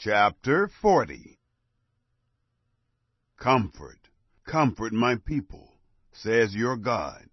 Chapter 40. Comfort, comfort my people, says your God.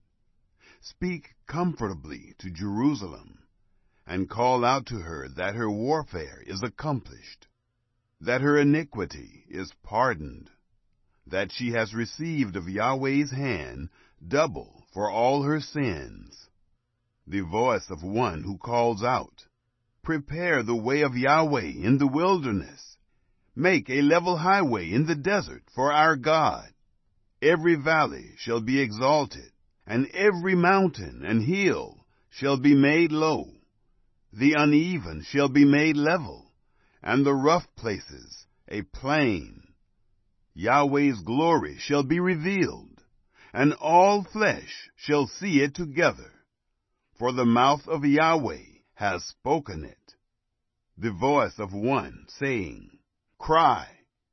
Speak comfortably to Jerusalem, and call out to her that her warfare is accomplished, that her iniquity is pardoned, that she has received of Yahweh's hand double for all her sins. The voice of one who calls out, "Prepare the way of Yahweh in the wilderness. Make a level highway in the desert for our God. Every valley shall be exalted, and every mountain and hill shall be made low. The uneven shall be made level, and the rough places a plain. Yahweh's glory shall be revealed, and all flesh shall see it together. For the mouth of Yahweh has spoken it." The voice of one saying, "Cry."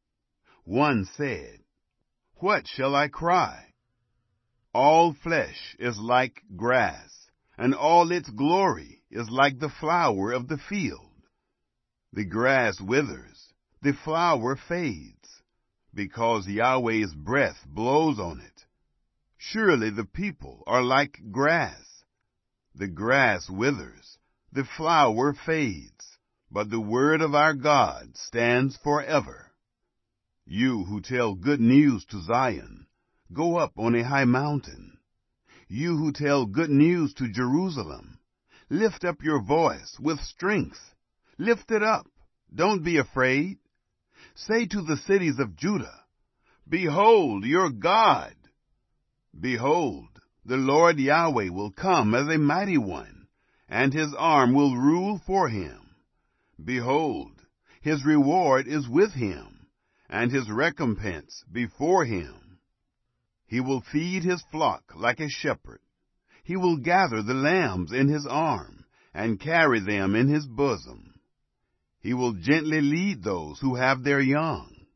One said, "What shall I cry?" All flesh is like grass, and all its glory is like the flower of the field. The grass withers, the flower fades, because Yahweh's breath blows on it. Surely the people are like grass. The grass withers, the flower fades, but the word of our God stands forever. You who tell good news to Zion, go up on a high mountain. You who tell good news to Jerusalem, lift up your voice with strength. Lift it up. Don't be afraid. Say to the cities of Judah, "Behold your God." Behold, the Lord Yahweh will come as a mighty one, and his arm will rule for him. Behold, his reward is with him, and his recompense before him. He will feed his flock like a shepherd. He will gather the lambs in his arm, and carry them in his bosom. He will gently lead those who have their young.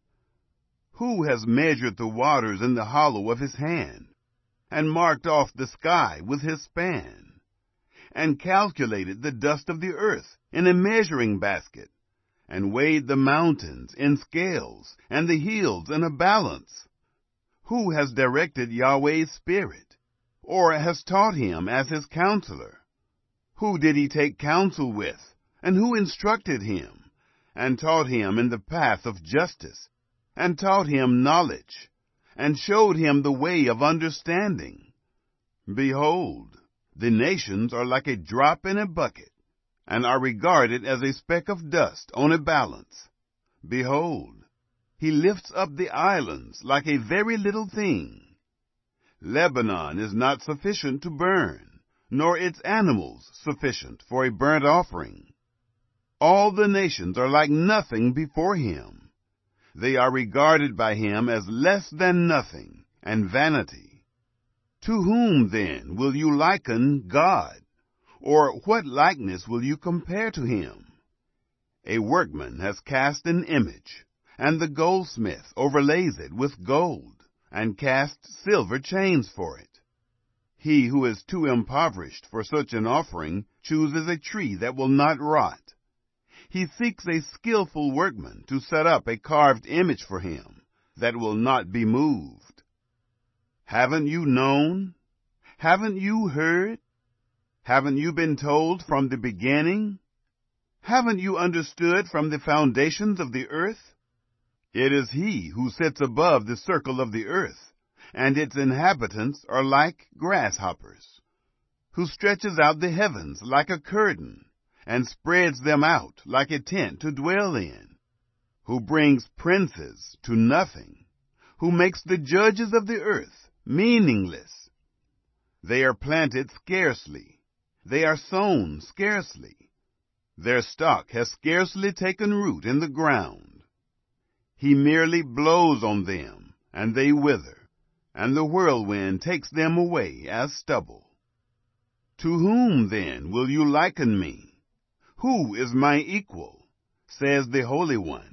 Who has measured the waters in the hollow of his hand, and marked off the sky with his span, and calculated the dust of the earth in a measuring basket, and weighed the mountains in scales, and the hills in a balance? Who has directed Yahweh's spirit, or has taught him as his counselor? Who did he take counsel with, and who instructed him, and taught him in the path of justice, and taught him knowledge, and showed him the way of understanding? Behold, the nations are like a drop in a bucket, and are regarded as a speck of dust on a balance. Behold, he lifts up the islands like a very little thing. Lebanon is not sufficient to burn, nor its animals sufficient for a burnt offering. All the nations are like nothing before him. They are regarded by him as less than nothing, and vanity. To whom, then, will you liken God? Or what likeness will you compare to him? A workman has cast an image, and the goldsmith overlays it with gold, and casts silver chains for it. He who is too impoverished for such an offering chooses a tree that will not rot. He seeks a skillful workman to set up a carved image for him that will not be moved. Haven't you known? Haven't you heard? Haven't you been told from the beginning? Haven't you understood from the foundations of the earth? It is he who sits above the circle of the earth, and its inhabitants are like grasshoppers, who stretches out the heavens like a curtain, and spreads them out like a tent to dwell in, who brings princes to nothing, who makes the judges of the earth meaningless. They are planted scarcely, they are sown scarcely, their stock has scarcely taken root in the ground. He merely blows on them, and they wither, and the whirlwind takes them away as stubble. To whom, then, will you liken me? Who is my equal? Says the Holy One.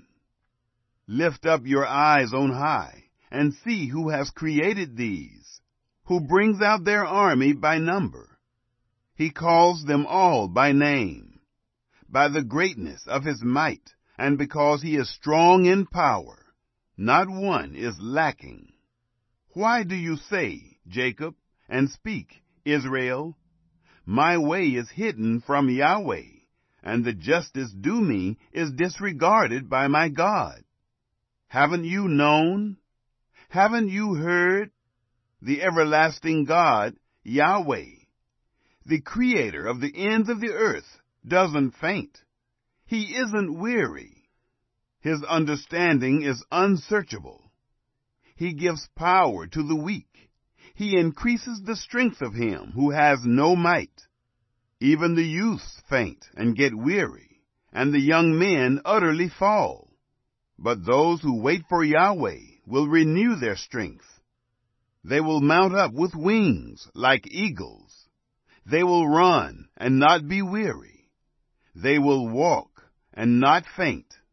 Lift up your eyes on high, and see who has created these, who brings out their army by number. He calls them all by name. By the greatness of his might, and because he is strong in power, not one is lacking. Why do you say, Jacob, and speak, Israel? My way is hidden from Yahweh, and the justice due me is disregarded by my God. Haven't you known? Haven't you heard? The everlasting God, Yahweh, the creator of the ends of the earth, doesn't faint. He isn't weary. His understanding is unsearchable. He gives power to the weak. He increases the strength of him who has no might. Even the youths faint and get weary, and the young men utterly fall. But those who wait for Yahweh will renew their strength. They will mount up with wings like eagles. They will run and not be weary. They will walk and not faint.